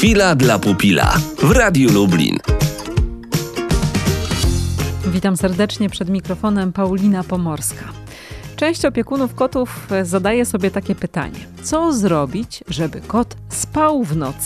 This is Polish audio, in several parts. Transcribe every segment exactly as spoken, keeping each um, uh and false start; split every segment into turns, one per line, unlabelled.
Chwila dla pupila w Radiu Lublin.
Witam serdecznie, przed mikrofonem Paulina Pomorska. Część opiekunów kotów zadaje sobie takie pytanie: co zrobić, żeby kot spał w nocy?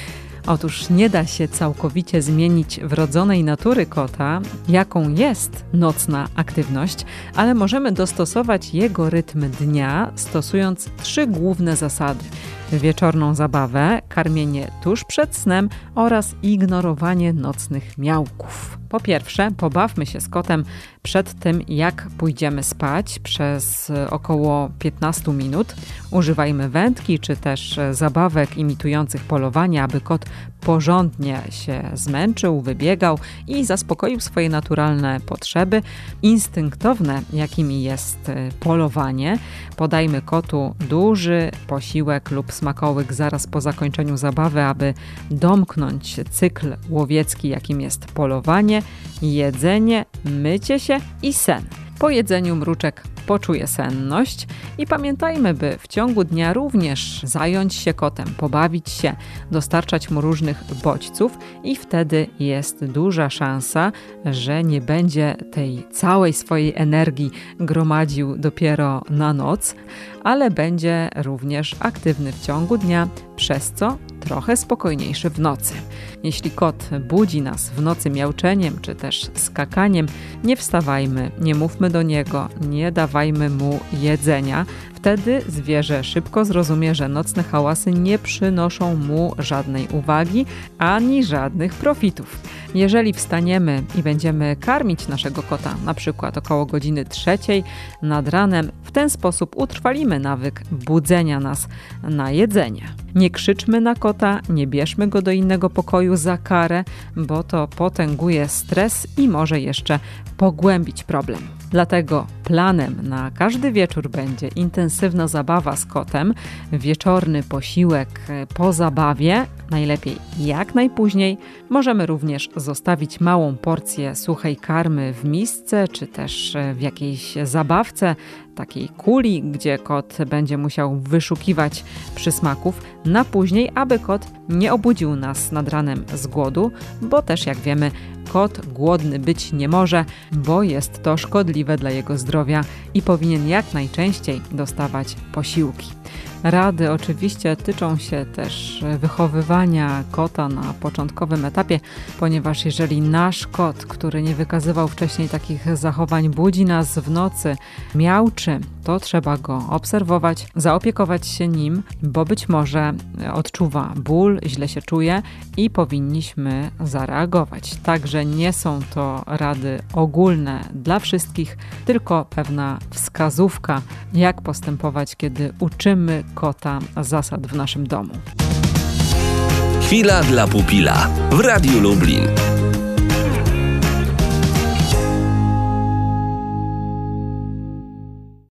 Otóż nie da się całkowicie zmienić wrodzonej natury kota, jaką jest nocna aktywność, ale możemy dostosować jego rytm dnia, stosując trzy główne zasady: wieczorną zabawę, karmienie tuż przed snem oraz ignorowanie nocnych miałków. Po pierwsze, pobawmy się z kotem przed tym, jak pójdziemy spać przez około piętnaście minut. Używajmy wędki czy też zabawek imitujących polowanie, aby kot porządnie się zmęczył, wybiegał i zaspokoił swoje naturalne potrzeby, instynktowne, jakimi jest polowanie. Podajmy kotu duży posiłek lub smakołyk zaraz po zakończeniu zabawy, aby domknąć cykl łowiecki, jakim jest polowanie, jedzenie, mycie się i sen. Po jedzeniu mruczek poczuje senność i pamiętajmy, by w ciągu dnia również zająć się kotem, pobawić się, dostarczać mu różnych bodźców i wtedy jest duża szansa, że nie będzie tej całej swojej energii gromadził dopiero na noc, ale będzie również aktywny w ciągu dnia, przez co trochę spokojniejszy w nocy. Jeśli kot budzi nas w nocy miauczeniem czy też skakaniem, nie wstawajmy, nie mówmy do niego, nie dawajmy mu jedzenia. Wtedy zwierzę szybko zrozumie, że nocne hałasy nie przynoszą mu żadnej uwagi ani żadnych profitów. Jeżeli wstaniemy i będziemy karmić naszego kota, na przykład około godziny trzeciej nad ranem, w ten sposób utrwalimy nawyk budzenia nas na jedzenie. Nie krzyczmy na kota, nie bierzmy go do innego pokoju za karę, bo to potęguje stres i może jeszcze pogłębić problem. Dlatego planem na każdy wieczór będzie intensywna zabawa z kotem, wieczorny posiłek po zabawie, najlepiej jak najpóźniej. Możemy również zostawić małą porcję suchej karmy w misce, czy też w jakiejś zabawce, takiej kuli, gdzie kot będzie musiał wyszukiwać przysmaków na później, aby kot nie obudził nas nad ranem z głodu, bo też jak wiemy, kot głodny być nie może, bo jest to szkodliwe dla jego zdrowia i powinien jak najczęściej dostawać posiłki. Rady oczywiście tyczą się też wychowywania kota na początkowym etapie, ponieważ jeżeli nasz kot, który nie wykazywał wcześniej takich zachowań, budzi nas w nocy, miauczy, to trzeba go obserwować, zaopiekować się nim, bo być może odczuwa ból, źle się czuje i powinniśmy zareagować. Także nie są to rady ogólne dla wszystkich, tylko pewna wskazówka, jak postępować, kiedy uczymy kota zasad w naszym domu.
Chwila dla pupila w Radiu Lublin.